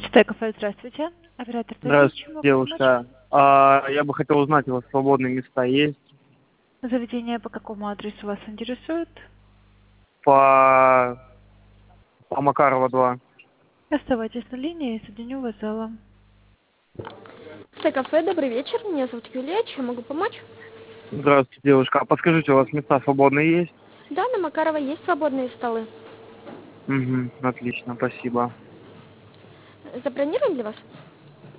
Стекафе, здравствуйте. Оператор связи, Здравствуйте, чем могу помочь? девушка. Я бы хотел узнать, у вас свободные места есть Заведение по какому адресу вас интересует? по, по Макарова 2. Оставайтесь на линии, я соединю вас с залом. Кафе, добрый вечер. Меня зовут Юлия. Чем могу помочь? Здравствуйте, девушка. А подскажите, у вас места свободные есть? Да, на Макарова есть свободные столы. Угу, отлично, спасибо. Забронируем для вас?